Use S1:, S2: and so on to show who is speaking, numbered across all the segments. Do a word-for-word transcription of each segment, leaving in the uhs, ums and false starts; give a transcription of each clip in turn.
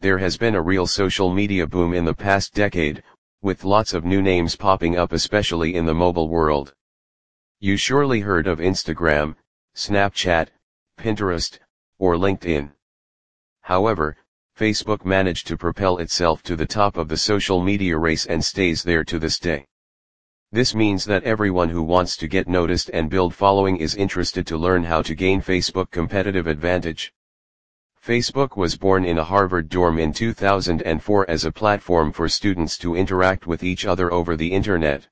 S1: There has been a real social media boom in the past decade, with lots of new names popping up, especially in the mobile world. You surely heard of Instagram, Snapchat, Pinterest, or LinkedIn. However, Facebook managed to propel itself to the top of the social media race and stays there to this day. This means that everyone who wants to get noticed and build following is interested to learn how to gain Facebook competitive advantage. Facebook was born in a Harvard dorm in two thousand four as a platform for students to interact with each other over the internet.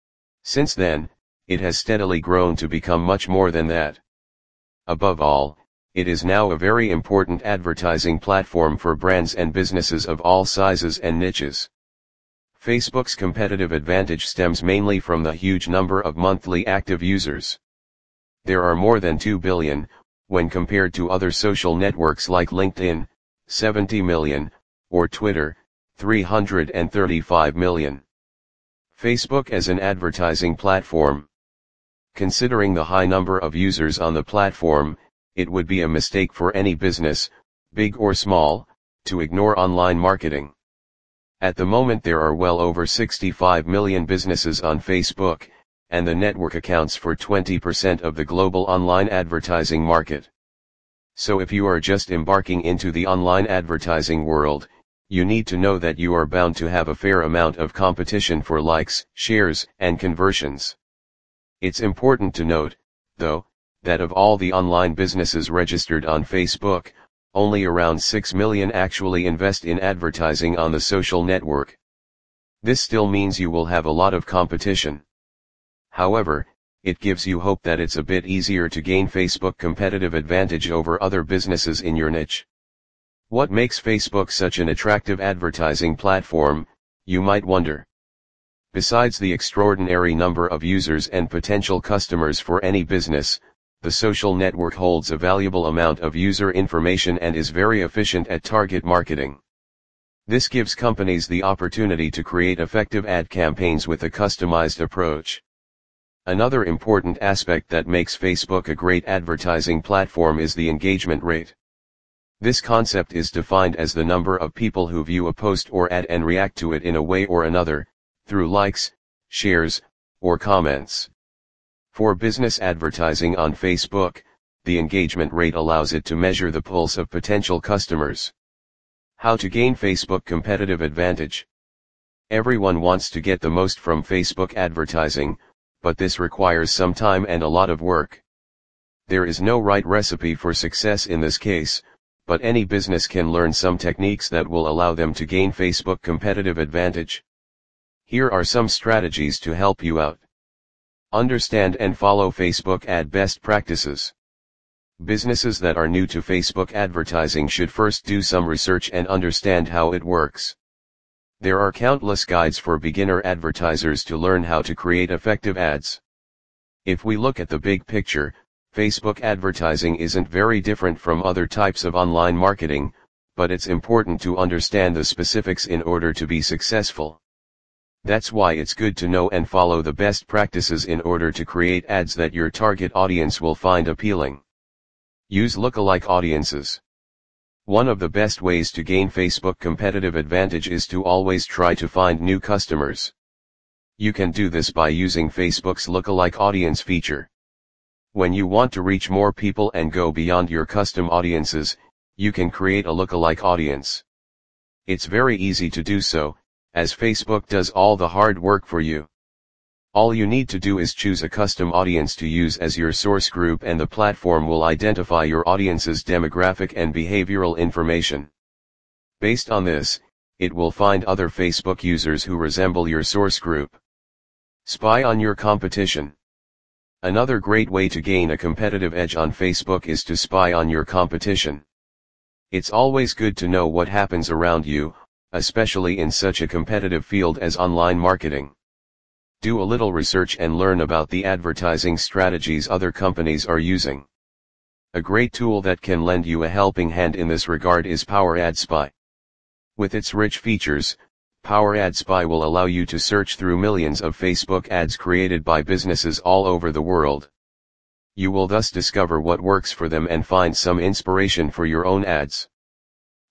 S1: Since then, it has steadily grown to become much more than that. Above all, it is now a very important advertising platform for brands and businesses of all sizes and niches. Facebook's competitive advantage stems mainly from the huge number of monthly active users. There are more than two billion, when compared to other social networks like LinkedIn, seventy million, or Twitter, three hundred thirty-five million. Facebook as an advertising platform. Considering the high number of users on the platform, it would be a mistake for any business, big or small, to ignore online marketing. At the moment there are well over sixty-five million businesses on Facebook, and the network accounts for twenty percent of the global online advertising market. So if you are just embarking into the online advertising world, you need to know that you are bound to have a fair amount of competition for likes, shares, and conversions. It's important to note, though, that of all the online businesses registered on Facebook, only around six million actually invest in advertising on the social network. This still means you will have a lot of competition. However, it gives you hope that it's a bit easier to gain Facebook competitive advantage over other businesses in your niche. What makes Facebook such an attractive advertising platform, you might wonder. Besides the extraordinary number of users and potential customers for any business, the social network holds a valuable amount of user information and is very efficient at target marketing. This gives companies the opportunity to create effective ad campaigns with a customized approach. Another important aspect that makes Facebook a great advertising platform is the engagement rate. This concept is defined as the number of people who view a post or ad and react to it in a way or another, through likes, shares, or comments. For business advertising on Facebook, the engagement rate allows it to measure the pulse of potential customers. How to gain Facebook competitive advantage? Everyone wants to get the most from Facebook advertising, but this requires some time and a lot of work. There is no right recipe for success in this case, but any business can learn some techniques that will allow them to gain Facebook competitive advantage. Here are some strategies to help you out. Understand and follow Facebook ad best practices. Businesses that are new to Facebook advertising should first do some research and understand how it works. There are countless guides for beginner advertisers to learn how to create effective ads. If we look at the big picture, Facebook advertising isn't very different from other types of online marketing, but it's important to understand the specifics in order to be successful. That's why it's good to know and follow the best practices in order to create ads that your target audience will find appealing. Use lookalike audiences. One of the best ways to gain Facebook competitive advantage is to always try to find new customers. You can do this by using Facebook's lookalike audience feature. When you want to reach more people and go beyond your custom audiences, you can create a lookalike audience. It's very easy to do so, as Facebook does all the hard work for you. All you need to do is choose a custom audience to use as your source group, and the platform will identify your audience's demographic and behavioral information. Based on this, it will find other Facebook users who resemble your source group. Spy on your competition. Another great way to gain a competitive edge on Facebook is to spy on your competition. It's always good to know what happens around you, especially in such a competitive field as online marketing. Do a little research and learn about the advertising strategies other companies are using. A great tool that can lend you a helping hand in this regard is Power Ad Spy. With its rich features, Power Ad Spy will allow you to search through millions of Facebook ads created by businesses all over the world. You will thus discover what works for them and find some inspiration for your own ads.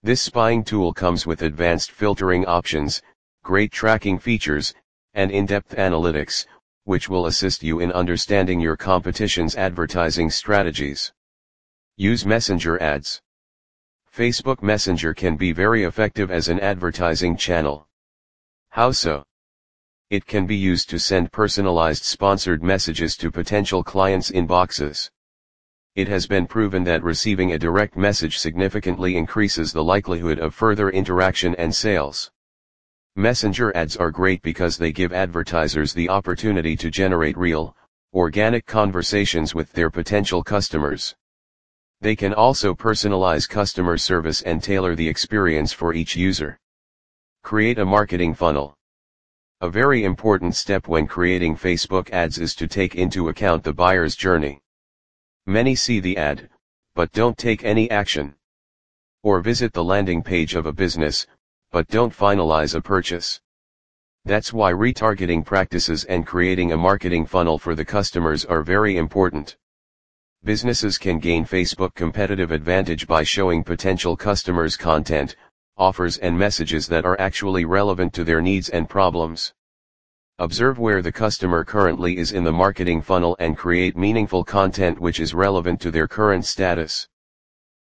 S1: This spying tool comes with advanced filtering options, great tracking features, and in-depth analytics, which will assist you in understanding your competition's advertising strategies. Use Messenger ads. Facebook Messenger can be very effective as an advertising channel. How so? It can be used to send personalized sponsored messages to potential clients' inboxes. It has been proven that receiving a direct message significantly increases the likelihood of further interaction and sales. Messenger ads are great because they give advertisers the opportunity to generate real, organic conversations with their potential customers. They can also personalize customer service and tailor the experience for each user. Create a marketing funnel. A very important step when creating Facebook ads is to take into account the buyer's journey. Many see the ad, but don't take any action. Or visit the landing page of a business, but don't finalize a purchase. That's why retargeting practices and creating a marketing funnel for the customers are very important. Businesses can gain Facebook competitive advantage by showing potential customers content, offers and messages that are actually relevant to their needs and problems. Observe where the customer currently is in the marketing funnel and create meaningful content which is relevant to their current status.